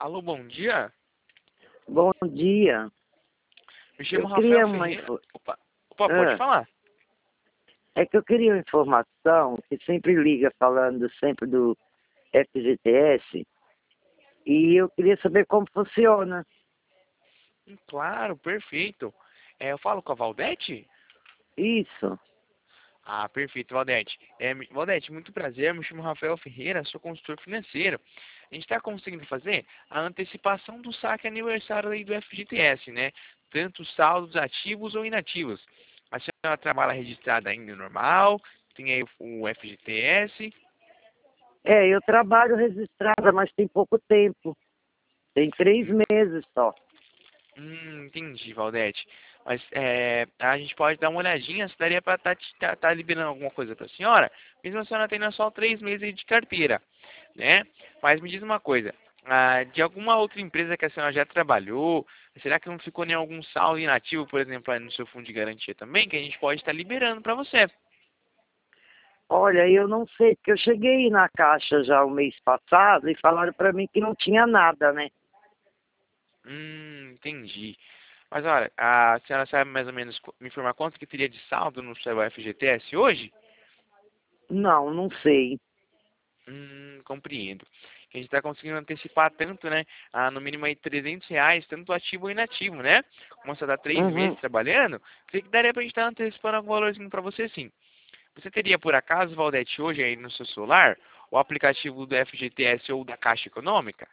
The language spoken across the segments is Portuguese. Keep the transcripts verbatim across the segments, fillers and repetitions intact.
Alô, bom dia. Bom dia. Me chamo Eu Rafael queria uma Ferreira. info... Opa, opa, pode ah, falar. é que eu queria uma informação que sempre liga falando sempre do F G T S e eu queria saber como funciona. Hum, Claro, perfeito. É, eu falo com a Valdete? Isso. Ah, perfeito, Valdete. É, me- Valdete, muito prazer. Me chamo Rafael Ferreira, sou consultor financeiro. A gente está conseguindo fazer a antecipação do saque aniversário aí do F G T S, né? Tanto saldos ativos ou inativos. A senhora trabalha registrada ainda normal, tem aí o F G T S. É, eu trabalho registrada, mas tem pouco tempo. Tem três meses só. Hum, entendi, Valdete. Mas é, a gente pode dar uma olhadinha se daria para estar tá, te- tá- tá liberando alguma coisa para a senhora, mesmo a senhora tendo só três meses de carteira, né? Mas me diz uma coisa, ah, de alguma outra empresa que a senhora já trabalhou, será que não ficou nem algum saldo inativo, por exemplo, aí no seu fundo de garantia também, que a gente pode estar liberando para você? Olha, eu não sei, porque eu cheguei na Caixa já o mês passado e falaram para mim que não tinha nada, né? Hum, entendi. Mas olha, a senhora sabe mais ou menos qu- me informar quanto que teria de saldo no seu F G T S hoje? Não, não sei. Hum, compreendo. A gente está conseguindo antecipar tanto, né? Ah, no mínimo aí trezentos reais, tanto ativo ou inativo, né? Como você está três meses Uhum. trabalhando, sei que daria pra gente estar antecipando algum valorzinho para você sim. Você teria por acaso, Valdete, hoje aí no seu celular, o aplicativo do F G T S ou da Caixa Econômica?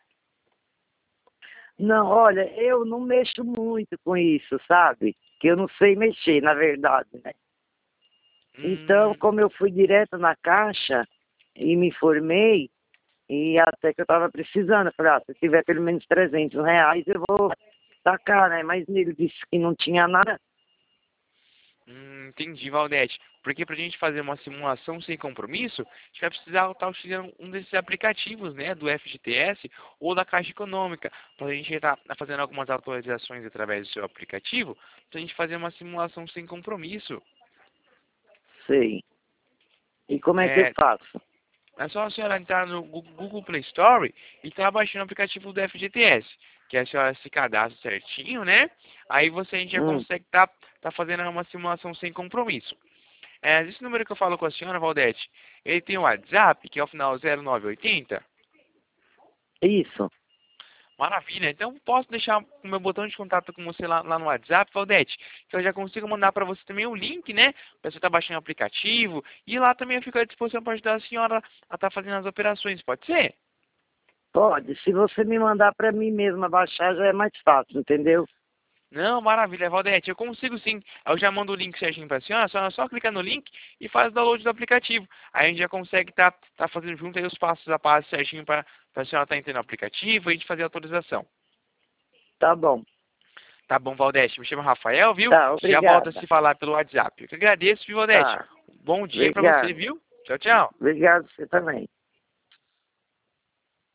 Não, olha, eu não mexo muito com isso, sabe? Que eu não sei mexer, na verdade, né? Então, Hum, como eu fui direto na Caixa e me formei, e até que eu estava precisando, eu falei, ah, se tiver pelo menos trezentos reais, eu vou sacar, né? Mas ele disse que não tinha nada. hum, entendi, Valdete. Porque para a gente fazer uma simulação sem compromisso, a gente vai precisar estar utilizando um desses aplicativos, né, do F G T S ou da Caixa Econômica, para a gente estar fazendo algumas atualizações através do seu aplicativo, para a gente fazer uma simulação sem compromisso. Sei. E como é que eu É, faço? é só a senhora entrar no Gu- Google Play Store e estar baixando o aplicativo do F G T S, que a senhora se cadastra certinho, né? Aí você a gente já Hum, consegue estar tá, tá fazendo uma simulação sem compromisso. É, esse número que eu falo com a senhora, Valdete, ele tem o WhatsApp, que é o final zero nove oitenta. isso. Maravilha, então posso deixar o meu botão de contato com você lá, lá no WhatsApp, Valdete, que eu já consigo mandar para você também o link, né? Para você estar baixando o aplicativo. E lá também eu fico à disposição para ajudar a senhora a estar fazendo as operações, pode ser? Pode. Se você me mandar para mim mesma baixar, já é mais fácil, entendeu? Não, maravilha, Valdete, eu consigo sim. Eu já mando o link certinho para a senhora, a senhora só clica no link e faz o download do aplicativo. Aí a gente já consegue estar tá, tá fazendo junto aí os passos a passo certinho para a senhora estar entrando no aplicativo e a gente fazer a atualização. Tá bom. Tá bom, Valdete, me chama Rafael, viu? Tá, Já volto a obrigada. se falar pelo WhatsApp. Eu que agradeço, viu, Valdete? Tá, Bom dia para você, obrigado. viu? Tchau, tchau. Obrigado você também.